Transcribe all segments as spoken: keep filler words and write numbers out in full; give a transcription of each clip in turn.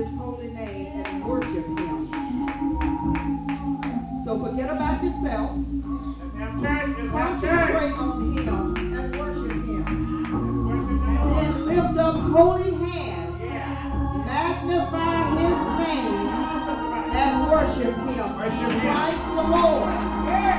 his holy name and worship him. So forget about yourself. Concentrate on him and worship him. And then lift up holy hands. Magnify his name and worship him. Christ the Lord.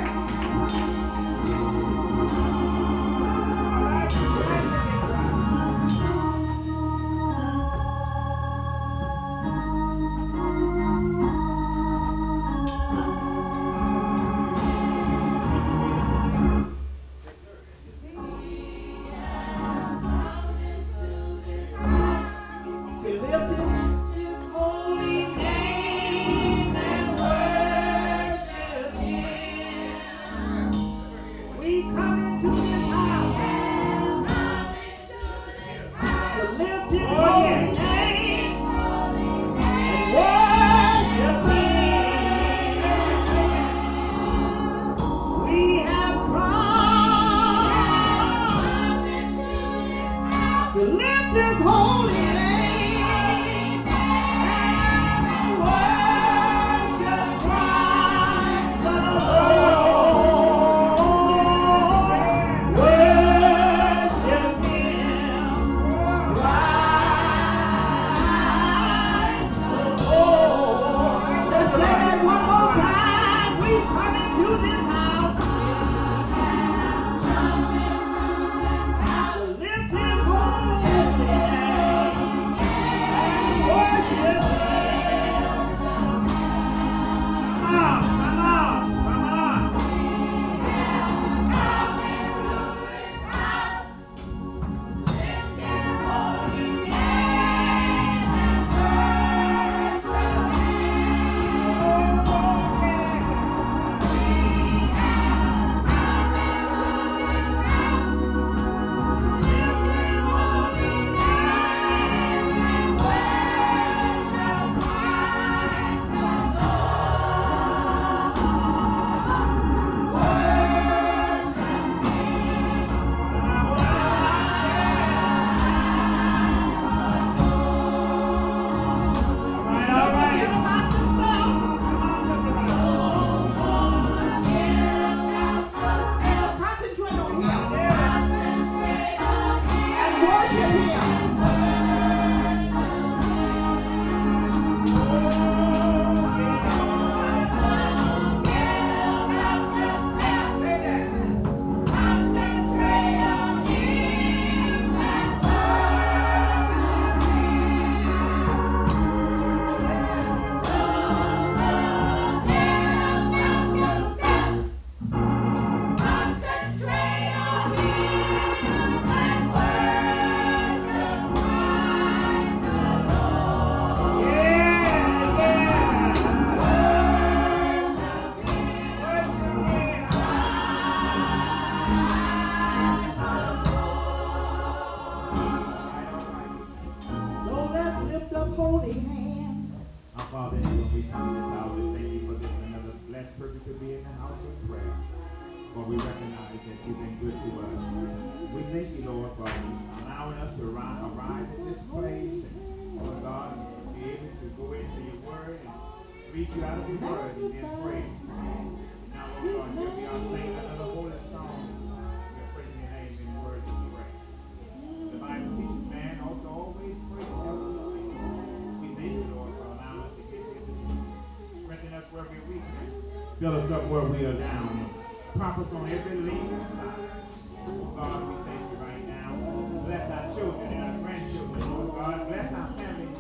Fill us up where we are down. Prop us on every leaning side. Oh God, we thank you right now. Bless our children and our grandchildren, Lord God. Bless our families.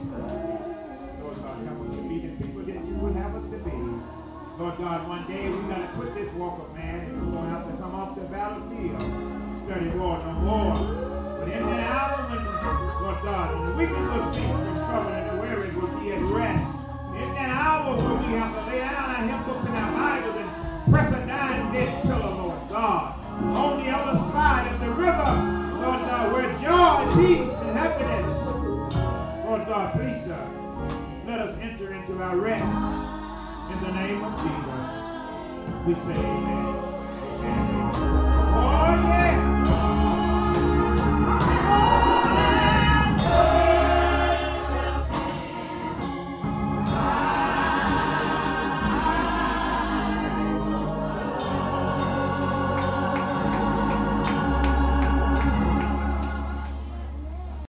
Lord God, help us to be the people that you would have us to be. Lord God, one day we got to quit this walk of man and we're going to have to come off the battlefield. Study, Lord, no more. But in that hour when, Lord God, when the wicked will cease from trouble and the weary will be at rest. In that hour where we have to lay down our hymn books and our Bibles and press a dying dead pillow, Lord God, on the other side of the river, Lord God, where joy, peace, and happiness, Lord God, please, sir, let us enter into our rest in the name of Jesus. We say amen. Amen. Oh, yes.